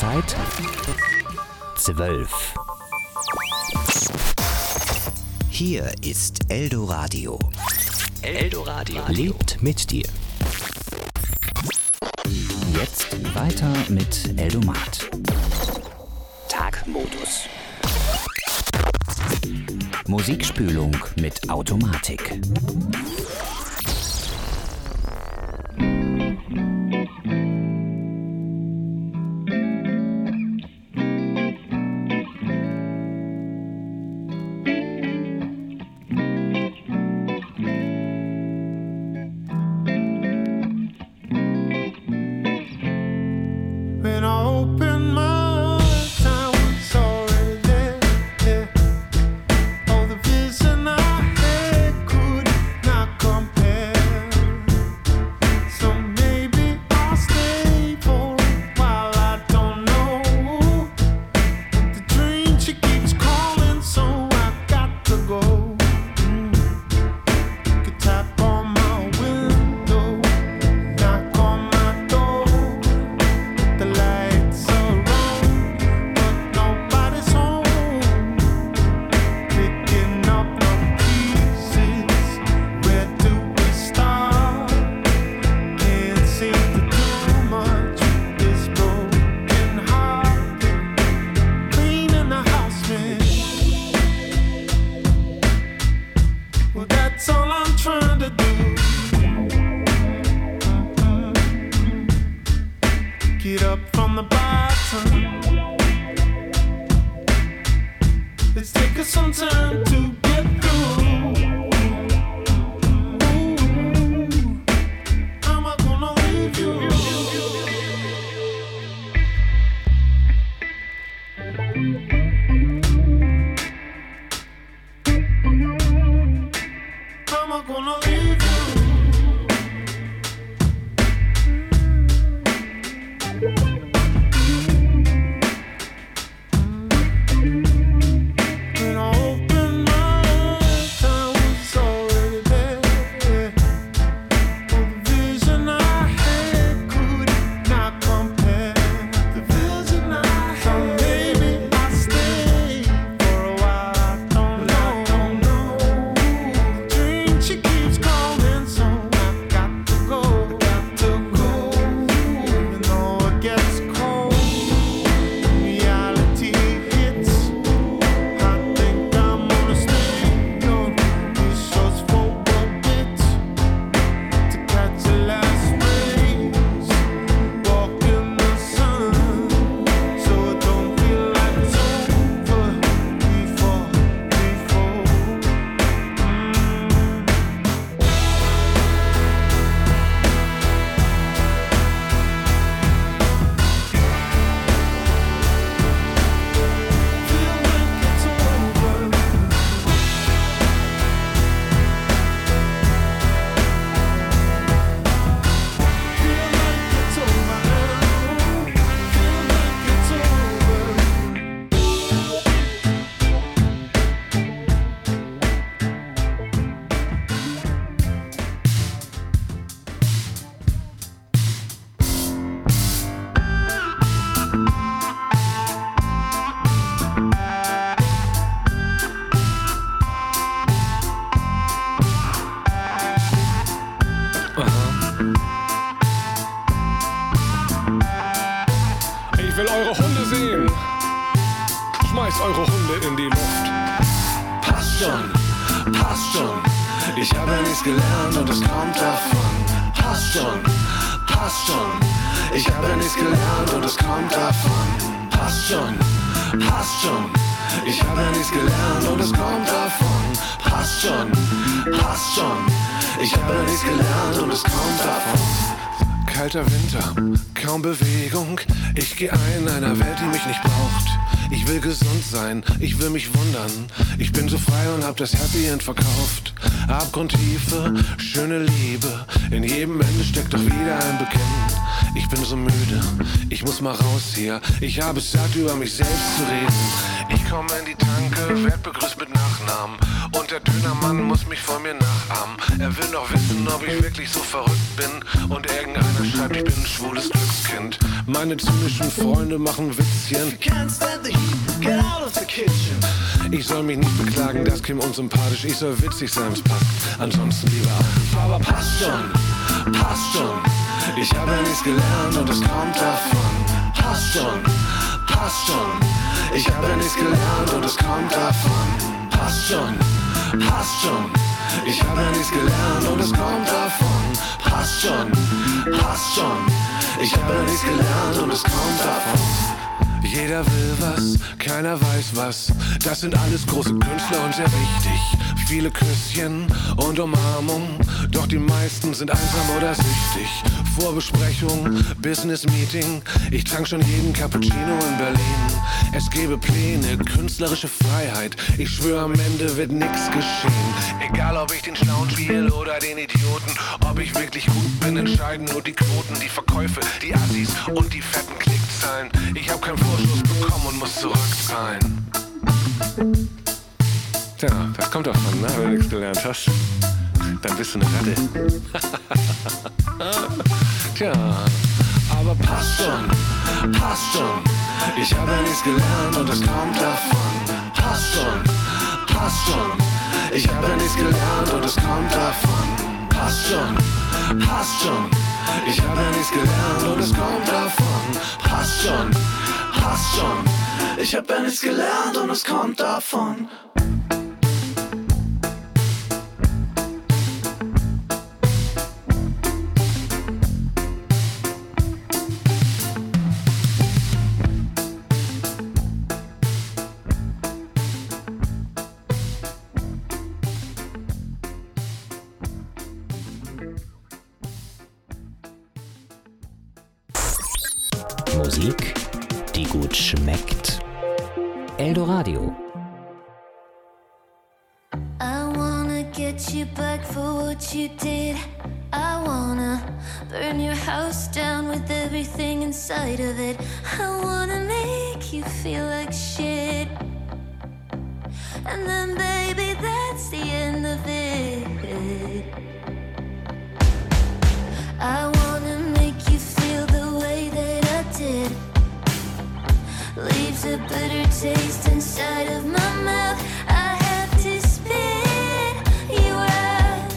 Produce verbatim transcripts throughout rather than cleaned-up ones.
Uhrzeit zwölf. Hier ist Eldoradio. Eldoradio lebt mit dir. Jetzt weiter mit Eldomat. Tagmodus. Musikspülung mit Automatik. Kalter Winter, kaum Bewegung. Ich geh ein in einer Welt, die mich nicht braucht. Ich will gesund sein, ich will mich wundern. Ich bin so frei und hab das Happy End verkauft. Abgrundtiefe, schöne Liebe. In jedem Ende steckt doch wieder ein Bekennen. Ich bin so müde, ich muss mal raus hier. Ich habe es satt, über mich selbst zu reden. Ich komme in die Tanke, werd begrüßt mit Nacht. Nachnamen. Und der Dönermann muss mich vor mir nachahmen. Er will noch wissen, ob ich wirklich so verrückt bin. Und irgendeiner schreibt, ich bin ein schwules Glückskind. Meine zynischen Freunde machen Witzchen. Ich soll mich nicht beklagen, das käme unsympathisch. Ich soll witzig sein, es passt. Ansonsten lieber ab. Aber passt schon, passt schon. Ich habe ja nichts gelernt und es kommt davon. Passt schon, passt schon. Ich habe ja nichts gelernt und es kommt davon. Passt schon, passt schon. Ich habe ja nichts gelernt und es kommt davon. Passt schon, passt schon. Ich habe ja nichts gelernt und es kommt davon. Jeder will was, keiner weiß was. Das sind alles große Künstler und sehr wichtig. Viele Küsschen und Umarmung, doch die meisten sind einsam oder süchtig. Vorbesprechung, Business Meeting, ich trank schon jeden Cappuccino in Berlin. Es gäbe Pläne, künstlerische Freiheit, ich schwöre am Ende wird nix geschehen. Egal ob ich den Schlauen spiele oder den Idioten, ob ich wirklich gut bin, entscheiden nur die Quoten, die Verkäufe, die Assis und die fetten Klickzahlen. Ich hab keinen Vorschuss bekommen und muss zurückzahlen. Tja, das kommt davon, ne? Wenn du nichts gelernt hast, dann bist du eine Ratte. Tja, aber passt schon, passt schon. Ich habe ja nichts gelernt und es kommt davon. Passt schon, passt schon. Ich habe ja nichts gelernt und es kommt davon. Passt schon, passt schon. Ich habe ja nichts gelernt und es kommt davon. Passt schon, passt schon. Ich habe ja nichts gelernt und es kommt davon. Musik, die gut schmeckt. Eldoradio. I wanna get you back for what you did. I wanna burn your house down with everything inside of it. I wanna make you feel like shit. And then baby, that's the end of it. I wanna make you feel the way that I did. Leaves a bitter taste inside of my mouth. I have to spit you out.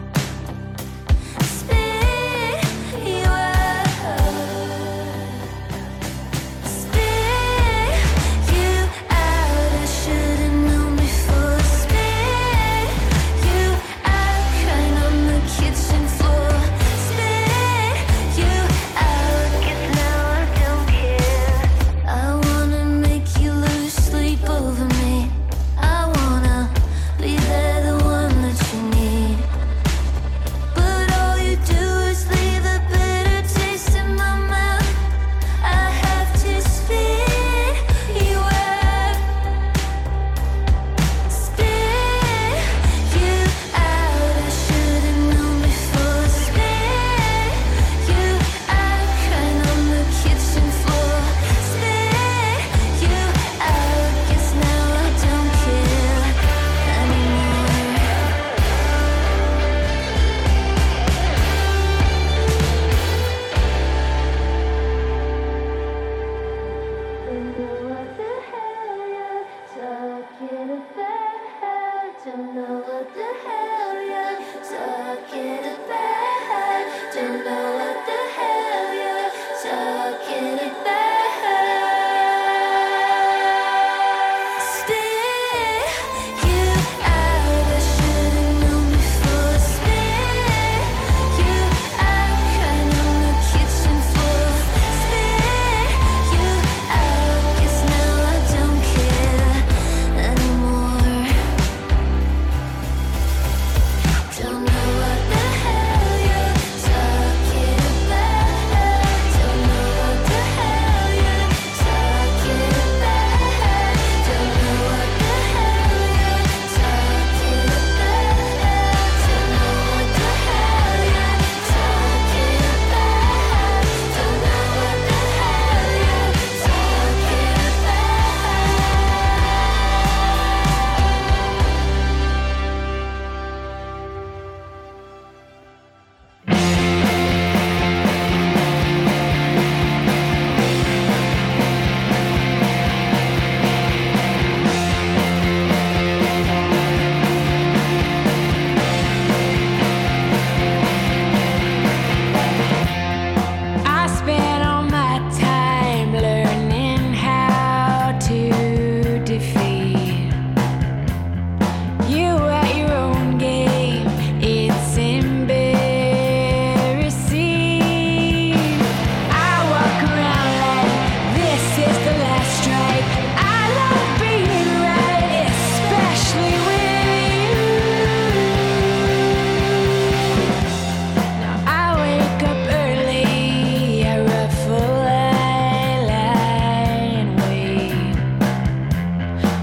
Spit you out. Spit you out. I should've known before. Spit you out. Crying on the kitchen floor. Spit you out. 'Cause now I don't care. I wanna make you lose sleep over me. I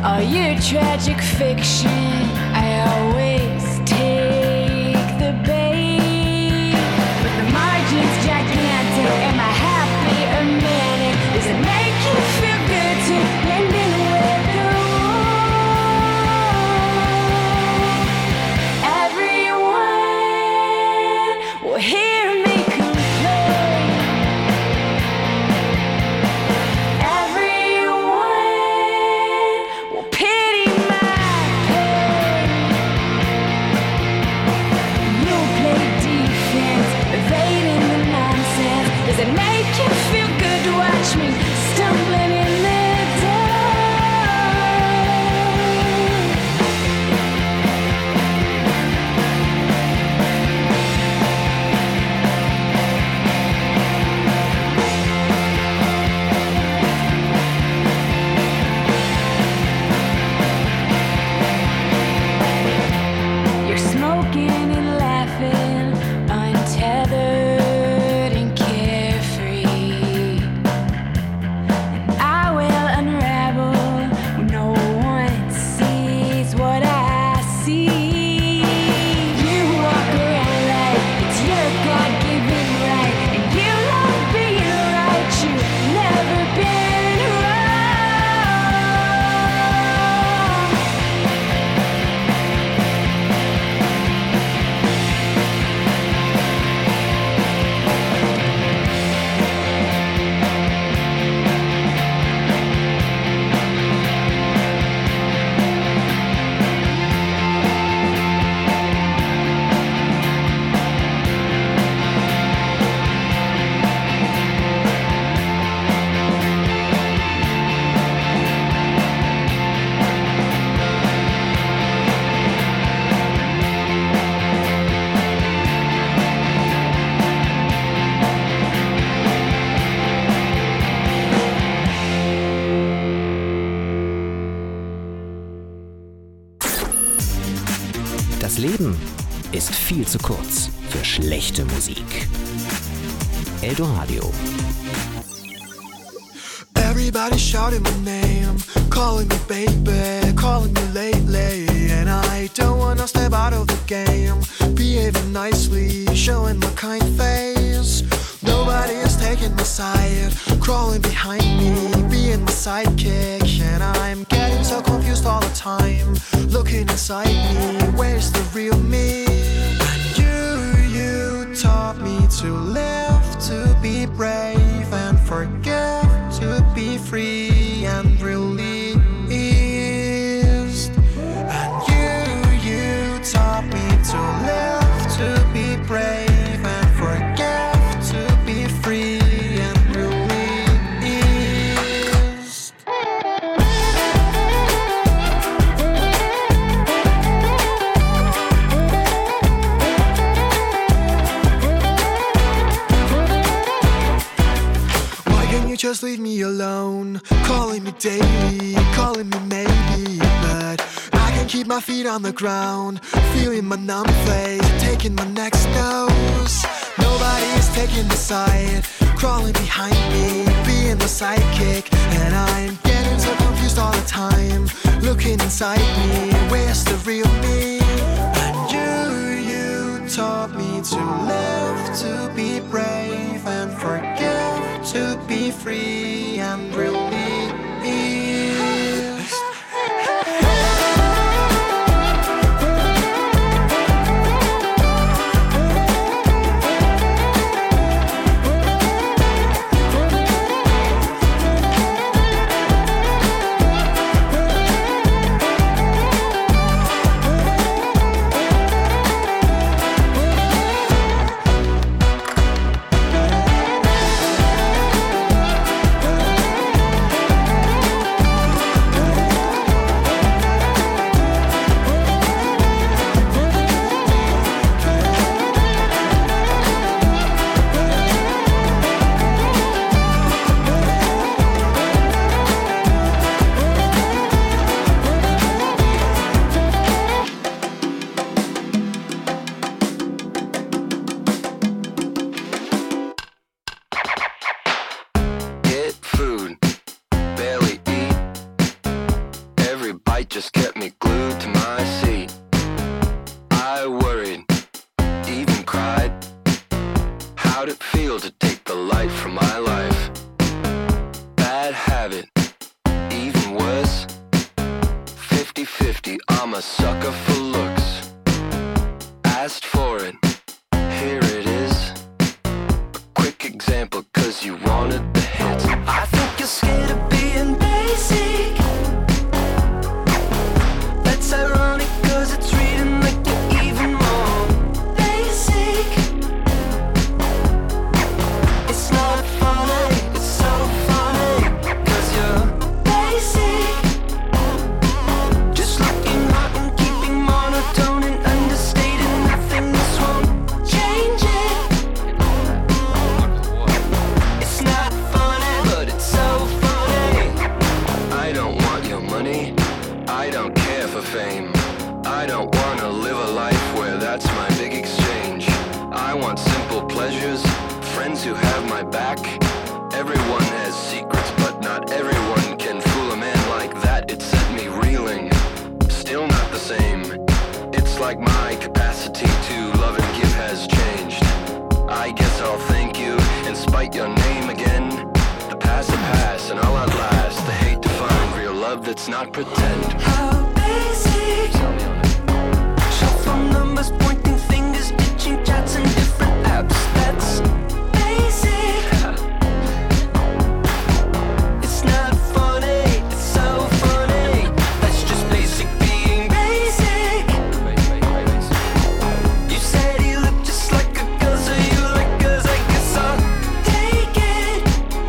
All your tragic fiction, I always take the bait. But the margin's gigantic, am I happy or manic? Does it make you feel good to blend in with the world? Everyone will hear me complain. Everyone will pity my pain. You'll play defense, evading the nonsense. Does it make you feel good to watch me stumbling in the dark? You're smoking and laughing, untethered and carefree. And I will unravel when no one sees what I see. You walk around like it's your God-given right, and you love being right. You've never been wrong. Das Leben ist viel zu kurz für schlechte Musik. Eldoradio. Everybody shouting my name, calling me baby, calling me lately. And I don't wanna step out of the game, behaving nicely, showing my kind face. Nobody is taking my side, crawling behind me, being my sidekick. And I'm getting so confused all the time, looking inside me, where's the real me? And you, you taught me to live, to be brave and forgive, to be free and released. And you, you taught me to live, to be brave and forgive, to be free and released. Why can't you just leave me alone? Calling me daily, calling me maybe, but I can keep my feet on the ground, feeling my numb face, taking my next dose. Nobody is taking the side, crawling behind me, being my sidekick. And I'm getting so confused all the time, looking inside me, where's the real me? And you, you taught me to live, to be brave and forgive, to be free and released. every bite just kept me glued to my seat. I worried, even cried. How'd it feel to take the light from my life? Bad habit, even worse. Fifty-fifty, I'm a sucker for looks. Asked for it, here it is. A quick example, cause you wanted the hits. I think you're scared of being basic. That's ironic, cause it's reading like you're even more basic. It's not funny, it's so funny, cause you're basic. Just looking hot and keeping monotone and understated. Nothing, this won't change it. It's not funny, but it's so funny. I don't want your money, I don't care for fame. I don't wanna live a life where that's my big exchange. I want simple pleasures, friends who have my back. Everyone has secrets, but not everyone can fool a man like that. It set me reeling, still not the same. It's like my capacity to love and give has changed. I guess I'll thank you and spite your name again. The past will pass and I'll outlast the hate to find real love that's not pretend. How basic? Tell me on it. Shuffle numbers, pointing fingers, ditching chats and different apps. That's basic. It's not funny, it's so funny. That's just basic being basic. You said he looked just like a girl, so you like girls, I guess I'll take it.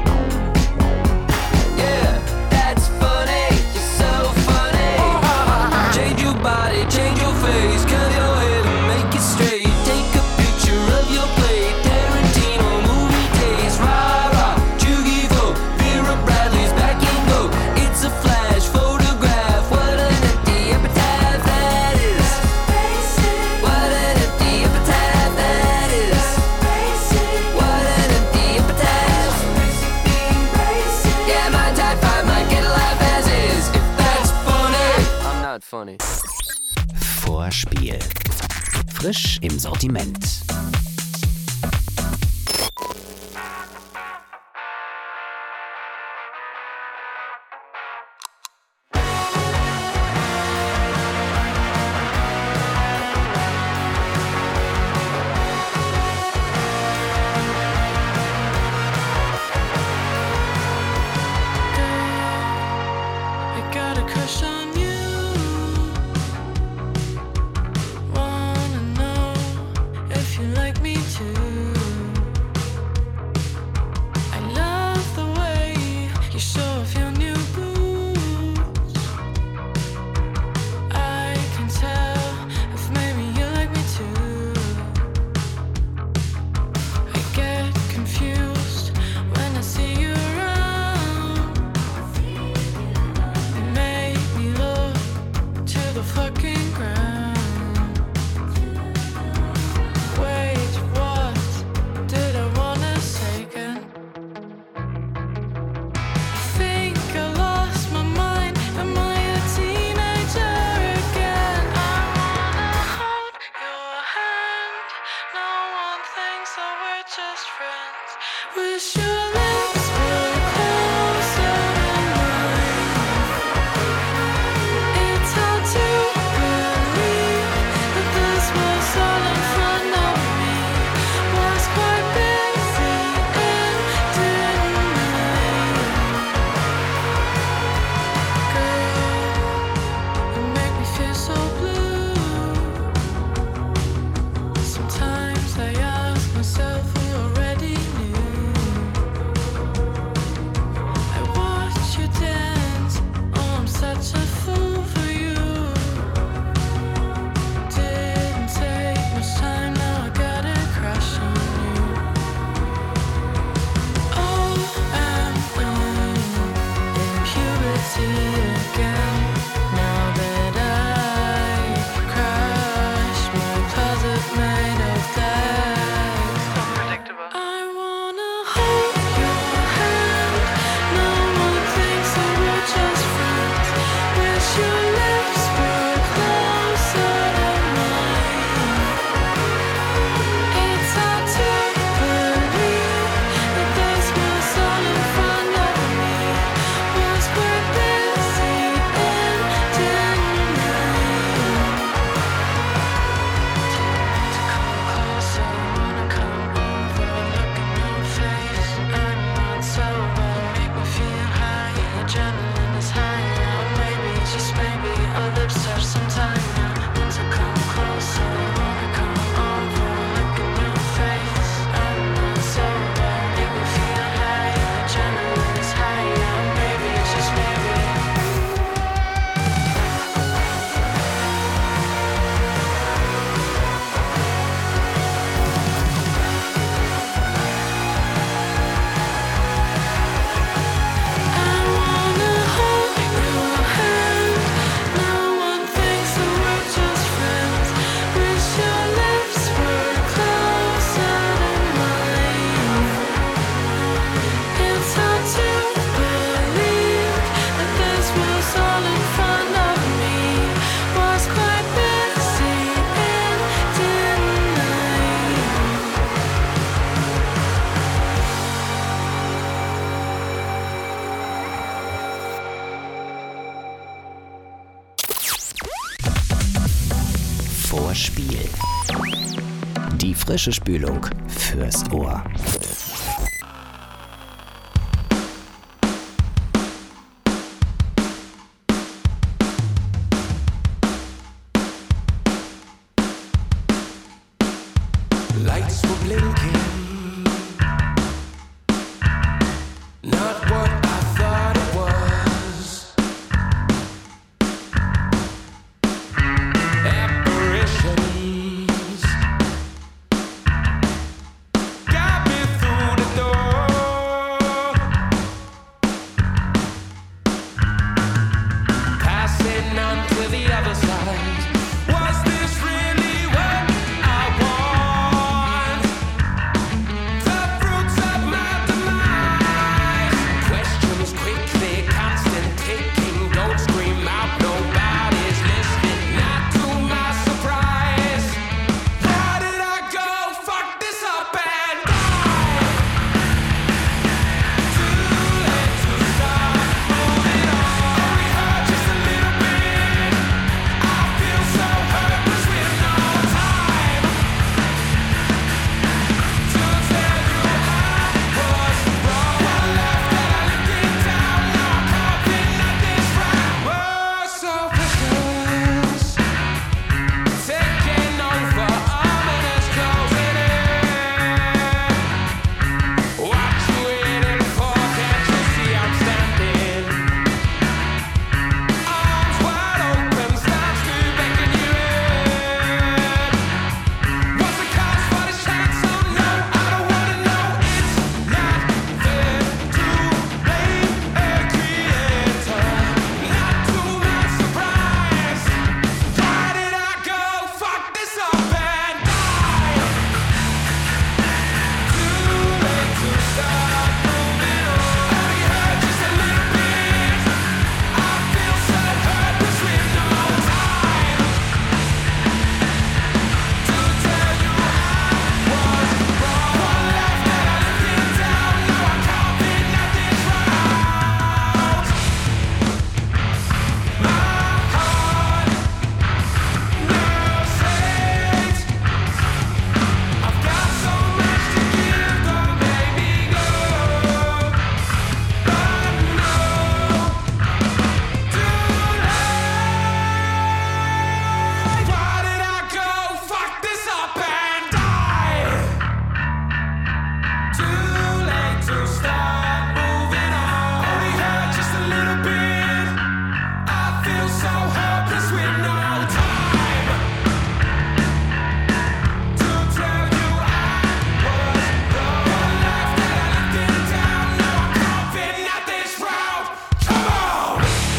Yeah, that's funny, you're so funny. Change your body, change your face, curl your head and make it straight. Take a picture of your plate, Tarantino movie days. Rah rah, Jugivo, Vera Bradley's back and go. It's a flash photograph, what an empty epitaph that is. What an empty epitaph that is. What an empty epitaph. Yeah, my type five might get a laugh as is. If that's funny, I'm not funny. Vorspiel. Frisch im Sortiment. I got a crush on you. Wanna know if you like me too. I love the way you show off your new boots. I can tell if maybe you like me too. I get confused when I see you around. You make me look to the fucking ground. Wait, what did I wanna say again? I think I lost my mind. Am I a teenager again? I wanna hold your hand. No one thinks that we're just friends. Wish your lips were closer than mine. It's hard to breathe. vor Spiel. Die frische Spülung fürs Ohr. Lights were blinking, not what I thought it was. Apparitions got me through the door, passing on to the other side. Was this really what I want? The fruits of my demise. Questions quickly, constant ticking. Don't scream out, nobody's listening. Not to my surprise. Why did I go fuck this up and die? Too late to stop moving on. Only hurt just a little bit. I feel so hopeless with no time to tell you I was wrong. One left that I lived it down. Now I'm coughing at this round. We're so precious, taking over, ominous closing in. What you waiting for? Can't you see I'm standing? Arms wide open, starts to beckon you in. What's the cost for this chance? Oh no, I don't wanna know. It's not fair to blame a creator. Not to my surprise. Why did I go fuck this up and die? Too late to stop moving on. Only hurt just a little bit. I feel so hopeless with no time to tell you I was wrong. One left that I lived it down. Now I'm coughing at this round. My heart now says I've got so much to give. Don't make me go. But no, too late. Why did I go fuck this up and die? Too late to start moving on. Only hurt just a little bit. I feel so hopeless with no time to tell you I was wrong. One left that I lived it down. Now I'm coughing at this round. Come on!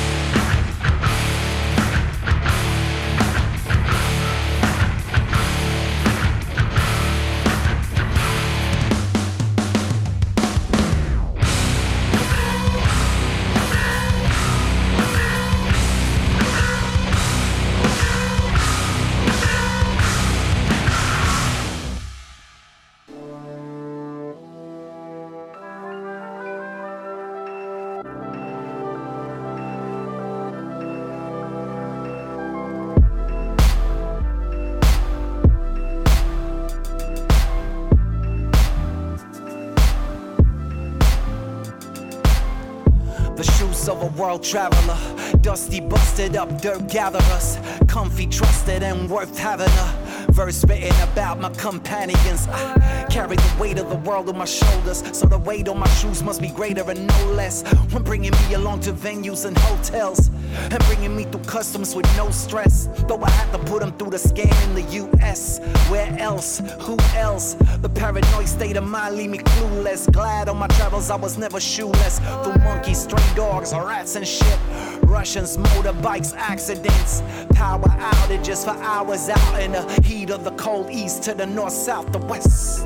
The shoes of a world traveler, dusty, busted up dirt gatherers, comfy, trusted, and worth having a verse written about my companions. I carry the weight of the world on my shoulders, so the weight on my shoes must be greater and no less. When bringing me along to venues and hotels, and bringing me through customs with no stress. Though I had to put them through the scan in the U S Where else? Who else? The paranoid state of mind leave me clueless. Glad on my travels I was never shoeless. Through monkeys, stray dogs, rats and shit. Russians, motorbikes, accidents. Power outages for hours out in the heat of the cold east to the north, south, the west.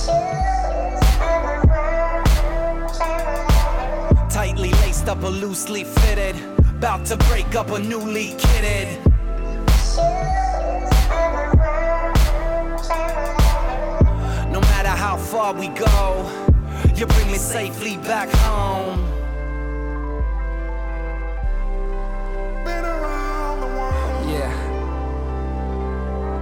Tightly laced up or loosely fitted, about to break up or newly kitted. No matter how far we go, you bring me safely back home. Yeah.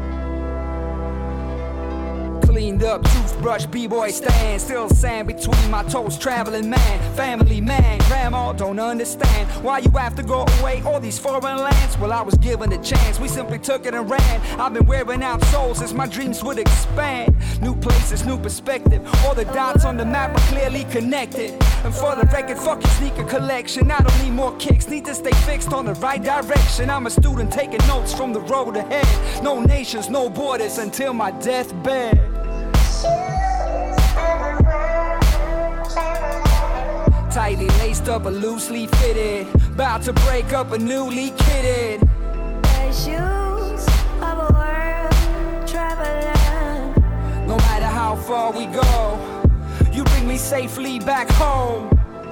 up, toothbrush, b-boy stand. Still sand between my toes, traveling man, family man. Grandma don't understand why you have to go away all these foreign lands. Well, I was given a chance, we simply took it and ran. I've been wearing out souls as my dreams would expand. New places, new perspective, all the dots on the map are clearly connected. And for the record, fuck your sneaker collection. I don't need more kicks, need to stay fixed on the right direction. I'm a student taking notes from the road ahead. No nations, no borders until my deathbed. Tightly laced up or loosely fitted, about to break up or newly kitted. The shoes of a world traveler. No matter how far we go, you bring me safely back home.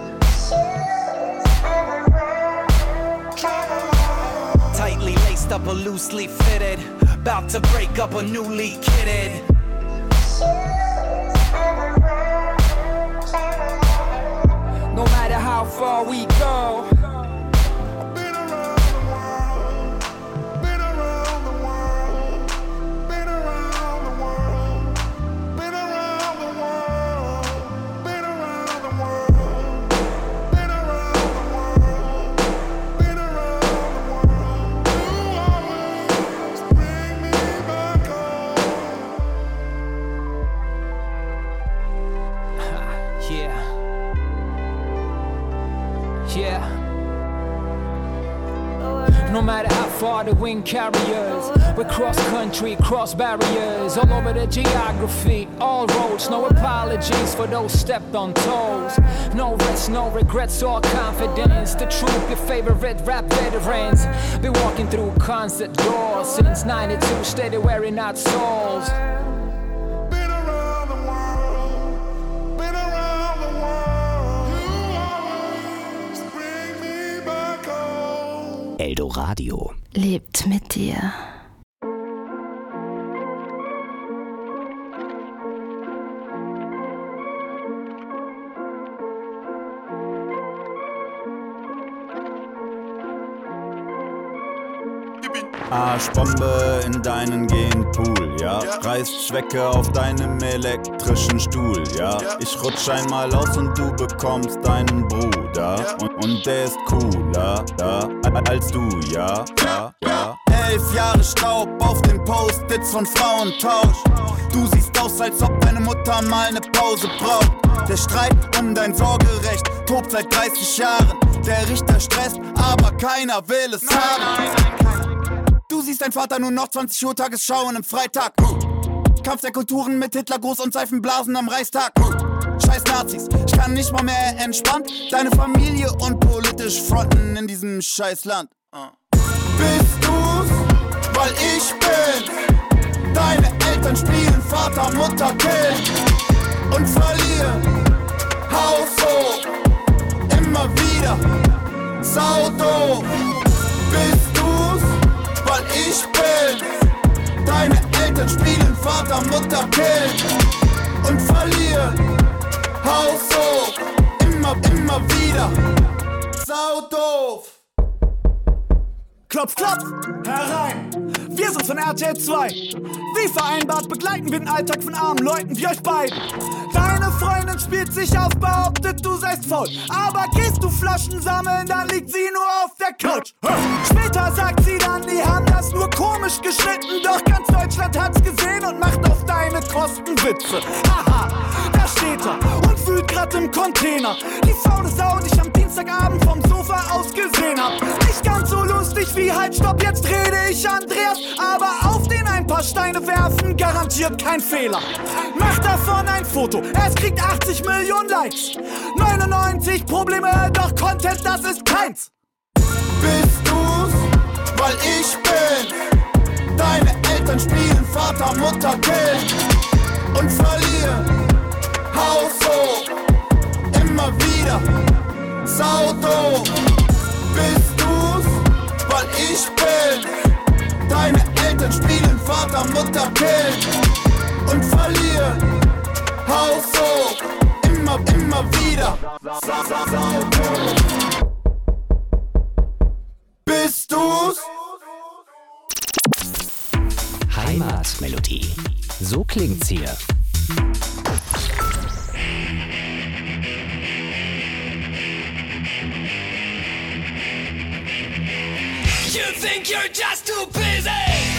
Tightly laced up or loosely fitted, about to break up or newly kitted. No matter how far we go. No matter how far the wind carriers, we cross country, cross barriers, all over the geography, all roads, no apologies for those stepped on toes. No rest, no regrets or confidence. The truth, your favorite rap veterans been walking through concert doors since ninety-two, steady wearing out souls. Eldoradio lebt mit dir. Arschbombe in deinen Genpool, ja. Reißt Schwecke auf deinem elektrischen Stuhl, ja. Ich rutsch einmal aus und du bekommst deinen Bruder. Und, und der ist cooler, ja, als du, ja, ja, ja. Elf Jahre Staub auf den Post-its von Frauentausch. Du siehst aus, als ob deine Mutter mal ne Pause braucht. Der Streit um dein Sorgerecht tobt seit dreißig Jahren. Der Richter stresst, aber keiner will es haben. Du siehst dein Vater nur noch zwanzig Uhr Tagesschau und im Freitag. Kampf der Kulturen mit Hitlergruß und Seifenblasen am Reichstag. Scheiß Nazis, ich kann nicht mal mehr entspannt deine Familie und politisch fronten in diesem scheiß Land. uh. Bist du's, weil ich bin? Deine Eltern spielen Vater, Mutter, Kind und verlieren. Haus hoch, immer wieder, saudoof. Bist du's, weil ich bin? Deine Eltern spielen Vater, Mutter, Kind und verlieren. Haus hoch, immer, immer wieder, saudoof. Klopf, klopf, herein. Wir sind von R T L zwei. Wie vereinbart begleiten wir den Alltag von armen Leuten wie euch beiden. Deine Freundin spielt sich auf, behauptet, du seist faul. Aber gehst du Flaschen sammeln, dann liegt sie nur auf der Couch. Später sagt sie dann, die haben das nur komisch geschnitten. Doch ganz Deutschland hat's gesehen und macht auf deine Kosten Witze. Haha, da steht er und wühlt grad im Container. Die faule Sau, die ich am Dienstagabend vom Sofa aus gesehen hab. Nicht ganz so lustig wie halt, stopp, jetzt rede ich Andreas. Aber auf den ein paar Steine werfen, garantiert kein Fehler. Mach davon ein Foto, es kriegt achtzig Millionen Likes. neunundneunzig Probleme, doch Content, das ist keins. Bist du's, weil ich bin? Deine Eltern spielen Vater, Mutter, Kind und verlieren. Haus hoch, immer wieder, saudoof. Bist du's, weil ich bin? Deine Eltern spielen Vater, Mutter, Kind und verlieren. Haus hoch, immer, immer wieder, saudoof. Bist du's? Heimatmelodie. So klingt's hier. You think you're just too busy.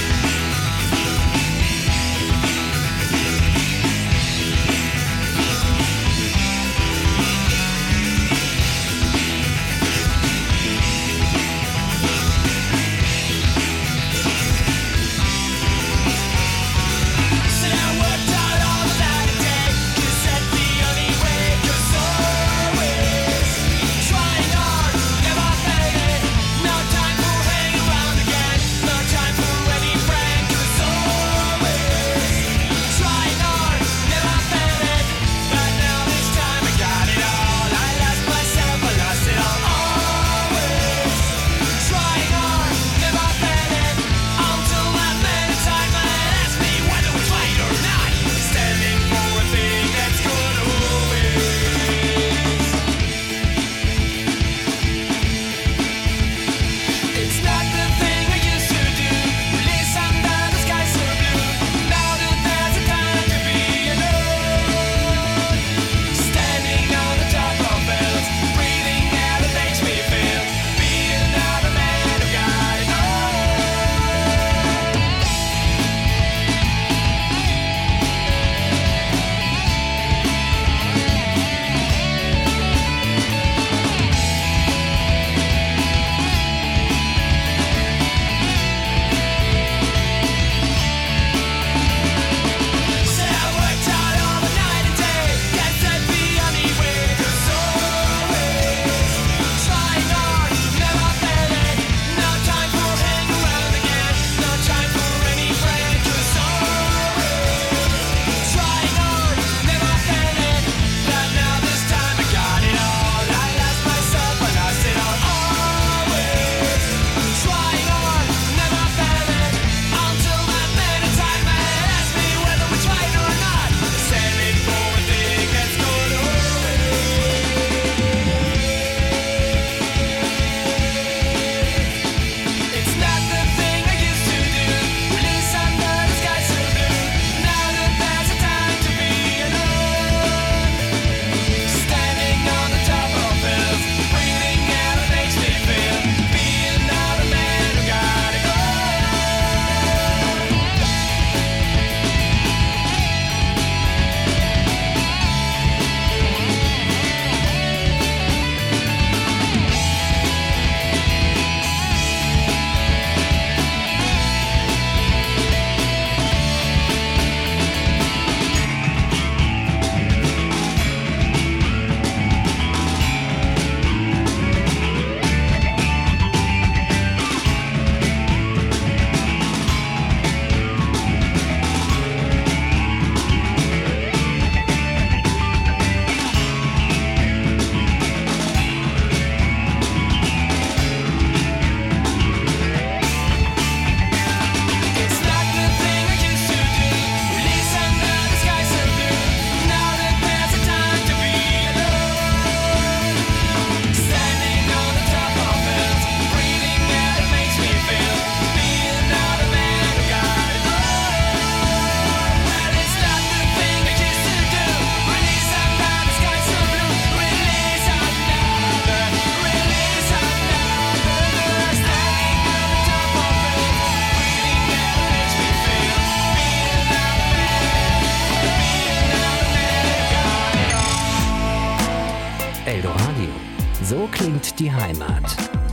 Eldoradio. So klingt die Heimat.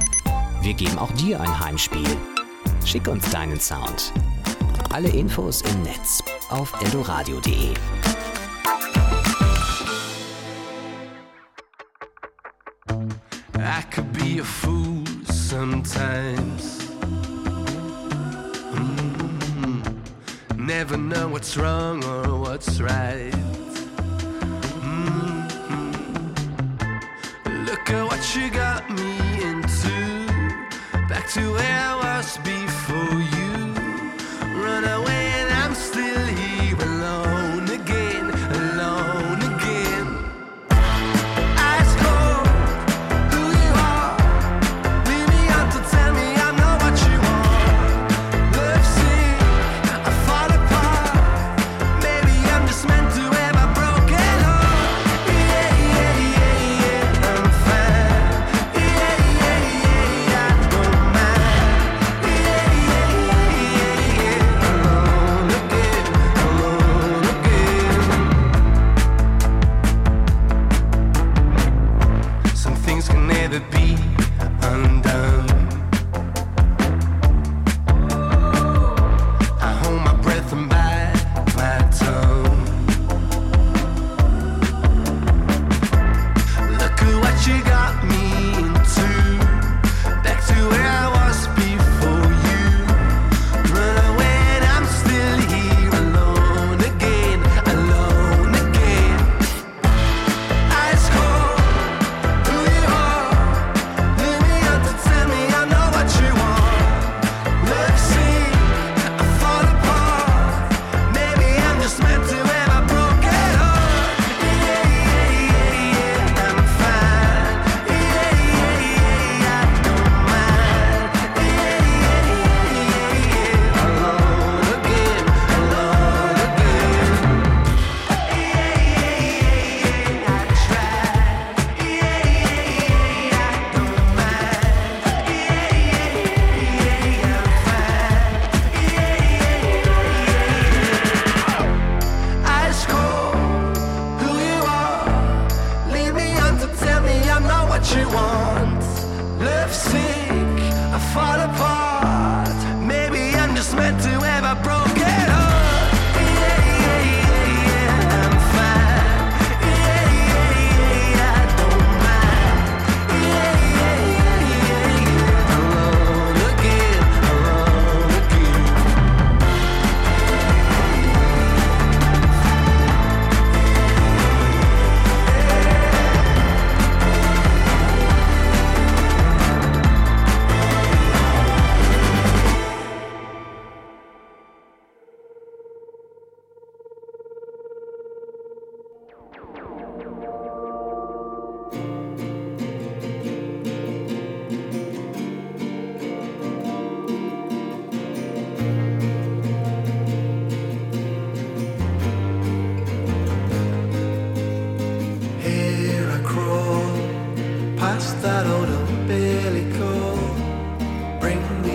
Wir geben auch dir ein Heimspiel. Schick uns deinen Sound. Alle Infos im Netz auf eldoradio punkt de. I could be a fool sometimes. Mm-hmm. Never know what's wrong or what's right. Mm-hmm. Look at what you got me into. Back to where I was before you. Run away and I'm still here alone again, alone again. Ice cold, who you are. Leave me out to tell me I'm not what you want. Love sick, I fall apart. Maybe I'm just meant to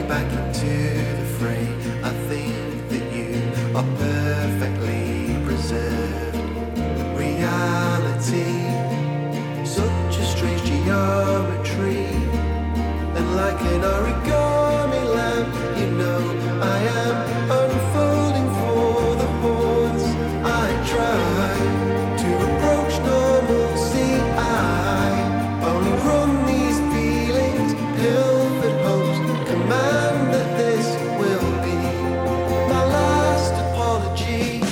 back into the fray. I think that you are perfectly preserved. Reality, such a strange geometry, and like an origami lamp, you know I am unfolding for the horns. I try to approach normalcy. I only run these feelings, pilfered hopes, command that this will be my last apology.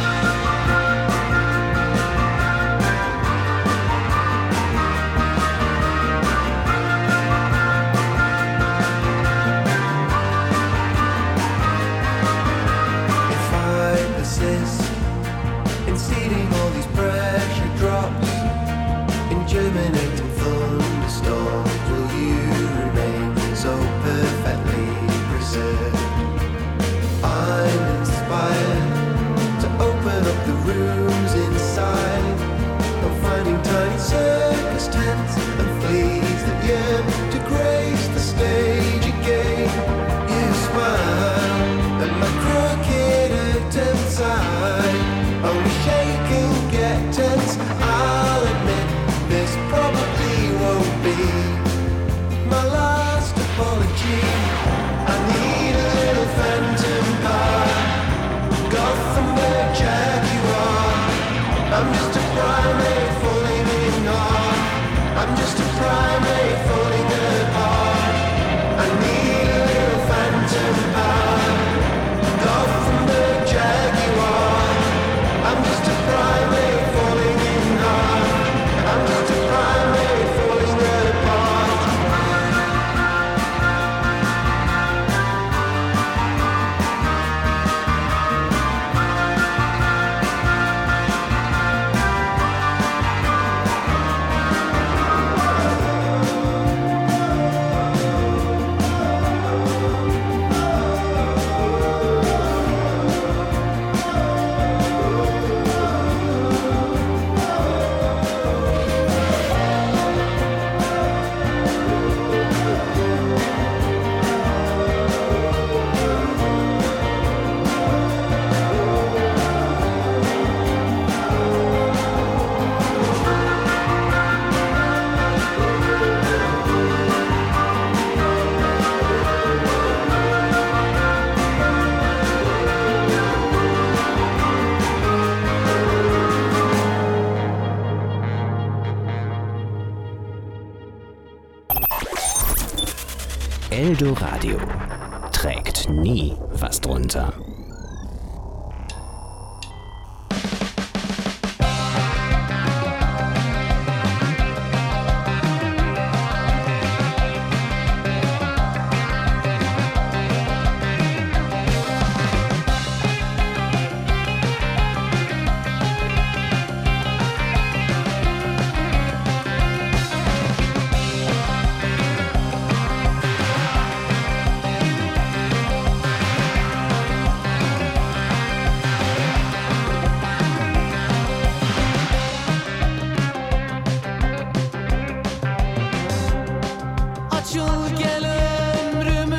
If I persist in seeding all these pressure drops, in germinating thunderstorms, will you remain so perfectly preserved? I'm inspired to open up the rooms inside. I'm finding tiny circus tents and fleas that yearn to grace the stage again. You smile at my crooked attempts. I only shake and get tense. I'll admit this probably won't be my last apology. I need a little phantom car, Gothenburg Jaguar. I'm just a primate falling in love. I'm just a primate falling apart. I need a little phantom car, Gothenburg Jaguar. I'm just a primate falling in love. I'm just a primate falling apart. Eldoradio trägt nie was drunter. Açıl gel ömrümün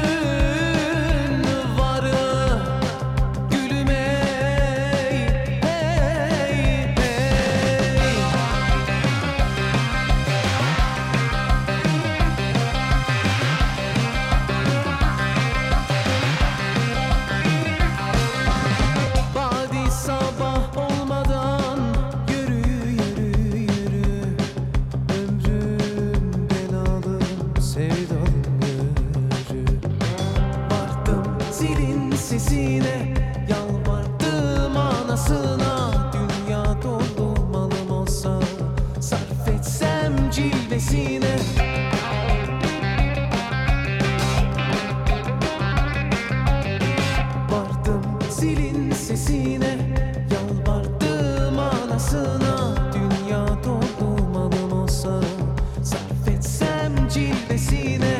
varı, gülüm ey, hey, hey. Badi sabah olmadan yürü yürü yürü, ömrüm belalı sevdalım yürü. Vardım zilin sesine, yalvardım anasına. Dünya dolu malım olsa, sarf etsem cilvesine. Vardım zilin sesine, yalvardım anasına. Dünya dolu malım olsa, sarf etsem cilvesine.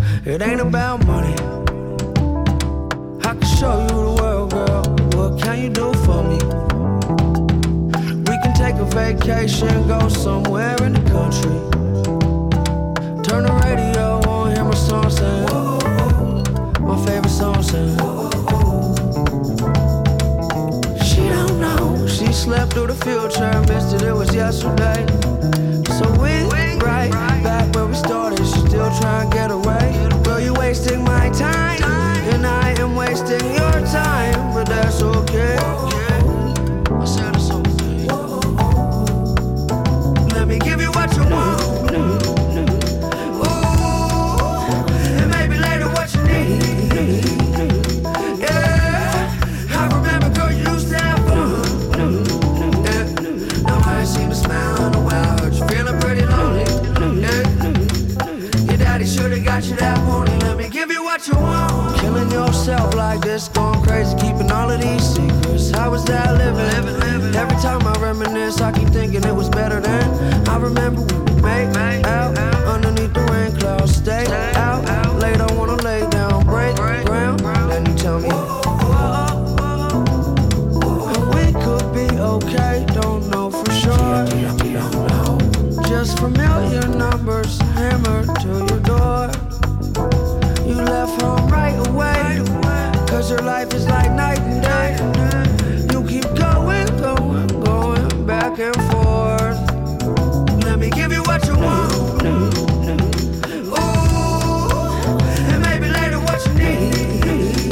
It ain't about money. I can show you the world, girl. What can you do for me? We can take a vacation, go somewhere in the country. Turn the radio on, hear my song saying, my favorite song saying. She don't know, she slept through the future, missed it, it was yesterday. So we right back where we started, she still trying to get away. Girl, you wasting my time, and I am wasting your time, but that's okay. I said it's okay. Let me give you what you want. Ooh, and maybe later what you need. Yeah, I remember, girl, you used to have fun. Yeah, now I ain't seen a smile in a while. Heard you feeling pretty lonely. Yeah, your daddy should've got you that morning. Let me give you what you want. Killing yourself like this, going crazy, keeping all of these secrets. How was that living? living, living. Every time I reminisce, I keep thinking it was better then. I remember we would make out underneath the rain clouds. Stay out late, I wanna lay down, break ground. Then you tell me, and we could be okay, don't know for sure. Just familiar numbers hammered to your door. You left home right away, cause your life is like night and day. You keep going, going, going back and forth. Let me give you what you want. Ooh, and maybe later what you need.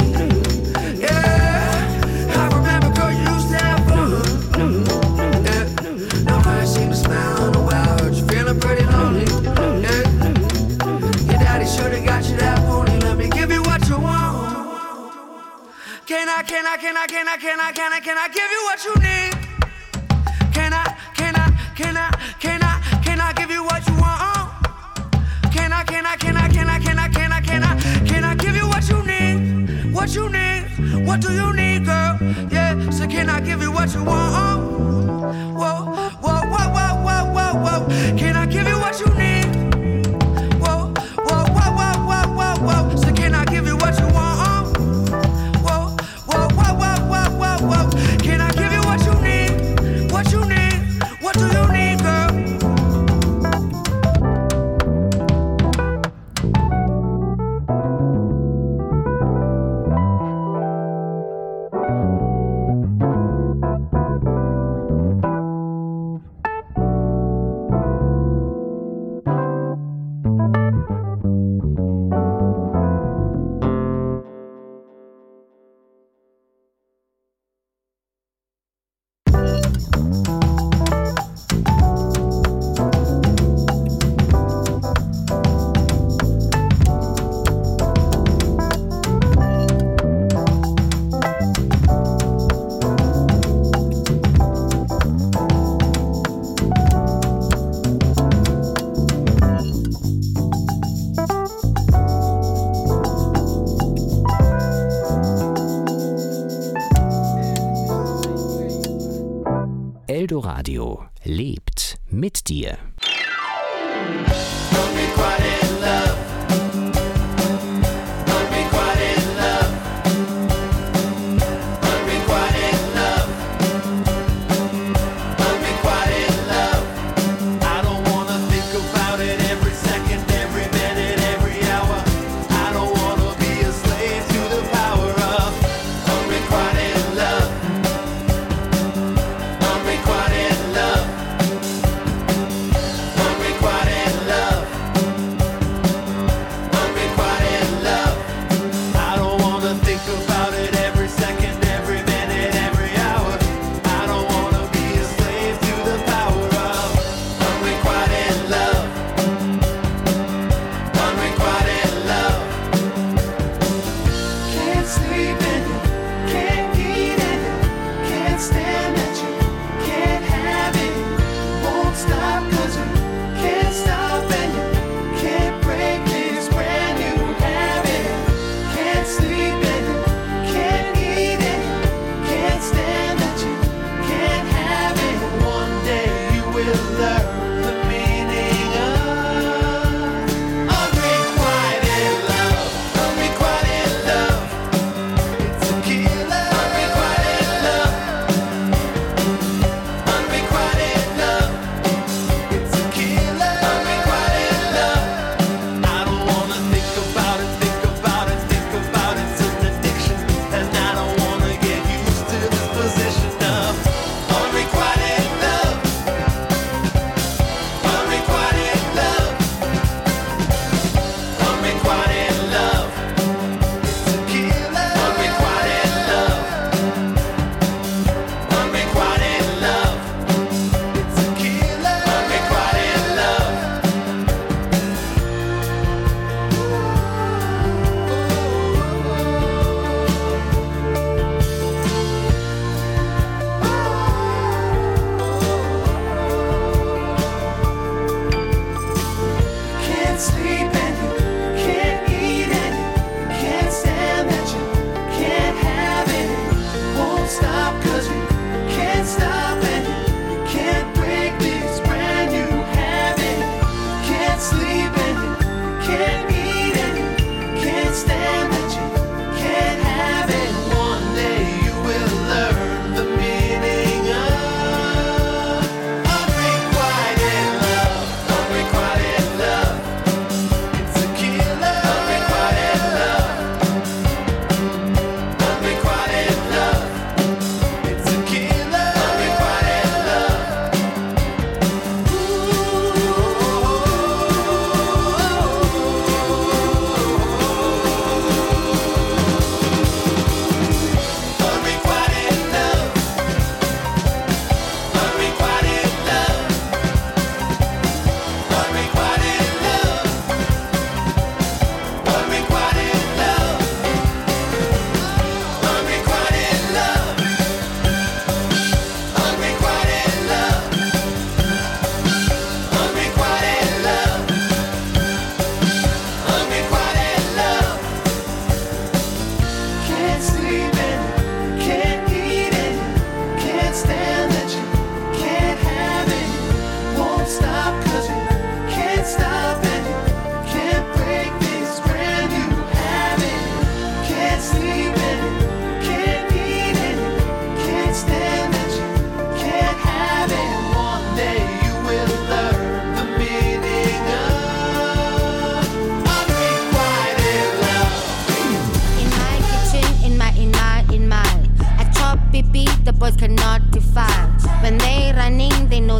Yeah, I remember, girl, you used to have fun. Yeah, now I ain't seen a smile in a while. Heard you feeling pretty lonely. Yeah, your daddy should've got you that morning. Let me give you what you want. Can I, can I, can I, can I, can I, can I, can I give you what you need? Can I, can I, can I, can I, can I give you what you want? Can I, can I, can I, can I, can I, can I, can I, can I give you what you need? What you need? What do you need, girl? Yeah, so can I give you what you want? Whoa, whoa, whoa, whoa, whoa, whoa, whoa. Can I give you what you need? Whoa, whoa, whoa, whoa, whoa, whoa, whoa. So can I give you what you want? Can I give you what you need? What you need? What do you need, girl? Eldoradio lebt mit dir. Unrequited love.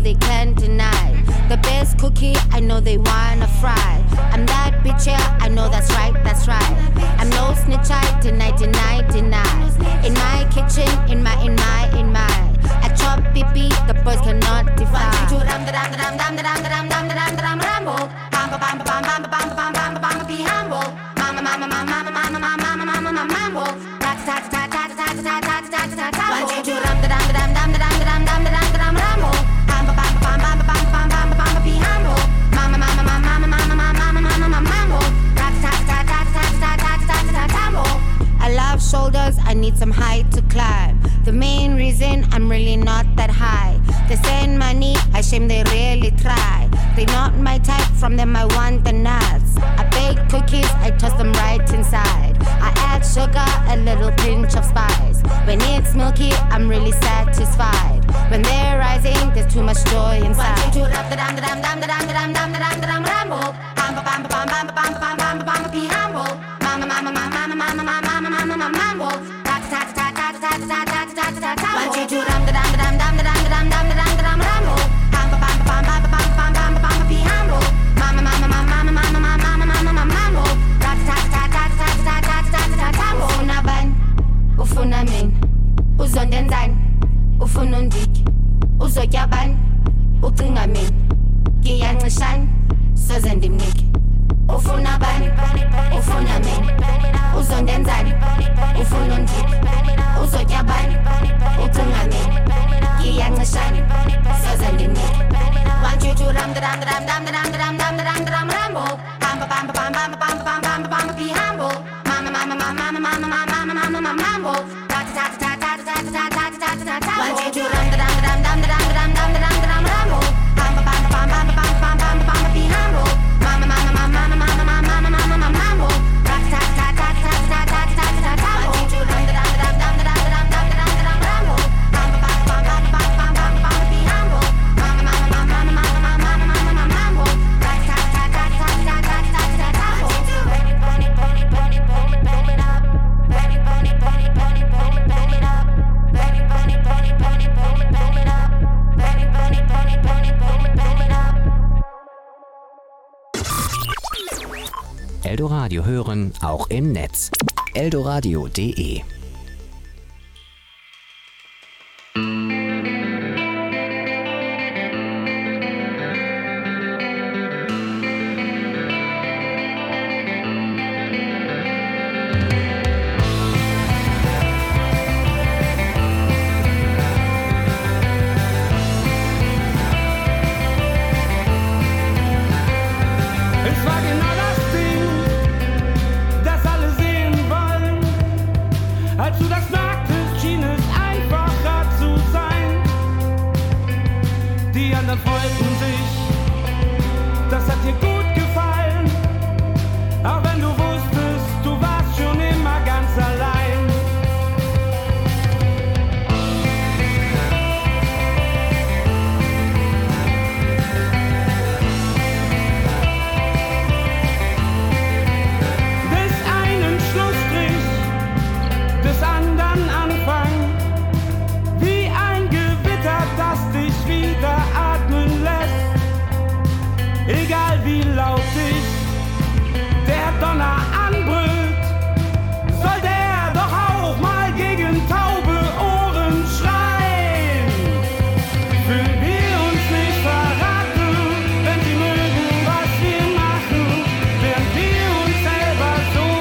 they can't deny. The best cookie, I know they wanna fry. I'm that bitch, yeah, I know that's right, that's right. I'm no snitch, I deny, deny, deny. In my kitchen, in my, in my, in my. I chop pee the boys cannot defy. One, two, dam, dam, dam, dam, dam, dam, dam, dam, dam, ramble. Bam, bam, bam, bam, bam, bam, bam, bam, bam, be humble. Mama, mama, mama, mama, mama, mama, mama, mama, mamble. Ta ta ta ta ta ta ta ta ta ta. One, two, dam, dam, dam, dam, dam, dam, dam, dam, dam, ramble. Bam, bam, bam, bam, bam, bam, bam, bam, be humble. Mama, mama, mama, mama, mama, mama, mama, mama, mamble. Ta ta ta ta ta ta ta ta ta ta. I love shoulders, I need some height to climb. The main reason I'm really not that high. They send money, I shame they really try. They not my type, from them I want the nuts. I bake cookies, I toss them right inside. I add sugar, a little pinch of spice. When it's milky, I'm really satisfied. When they're rising, there's too much joy inside. One, two, dam, dam, dam, dam, dam, dam, dam, dam, dam, ramble. Bam, bam, bam, bam, bam, bam, bam, bam, be humble. Mama, mama, mama, mama, mama, mama, mama, mama, mamble. Ta ta ta ta ta ta ta ta ta ta. One, two, two, dam, dam, dam, dam, dam, dam, dam, dam, dam, ramble. Bam, bam, bam, bam, bam, bam, bam, bam, be humble. Mama, mama, mama, mama, mama, mama, mama, mama, mamble. Ta ta ta ta ta ta ta ta ta ta. Ufuna ban, ufuna min, uzonden zan, ufuna undik, uzotya ban, ucinga min, ngiyancishan, soze ndimnike. Ufuna ban, ufuna min, uzonden zan, ufuna undik, uzotya ban, ucinga min, ngiyancishan, soze ndimnike. One, two, two, ram, dam, dam, dam, dam, dam, dam, dam, dam, ramble. Bam, bam, bam, bam, bam, bam, bam, bam, be humble. Mama, mama, mama, mama, mama, mama, mama, mama, mamble. Ta ta ta ta ta ta ta ta ta ta ta. One, two, two, ram, dam, dam, dam, dam, dam, dam, dam, dam, ramble. Bam, bam, bam, bam, bam, bam, bam, bam, be humble. Mama, mama, mama, mama, mama, mama, mama, mama, mamble. Ta ta ta ta ta ta ta ta ta ta. One, two, two, ram, dam, dam, dam, dam, dam, dam, dam, dam, ramble. Bam, bam, bam, bam, bam, bam, bam, bam, be humble. Mama, mama, mama, mama, mama, mama, mama, mama, mamble. Ta ta ta ta ta ta ta ta ta ta. Bunny, bunny, bunny, bunny, bunny, bunny it up. Bunny, bunny, bunny, bunny, bunny, bunny it up. Bunny, bunny, bunny, bunny, bunny, bunny it up. Bunny, bunny, bunny, bunny, bunny, bunny it up. Eldoradio hören, auch im Netz. eldoradio punkt de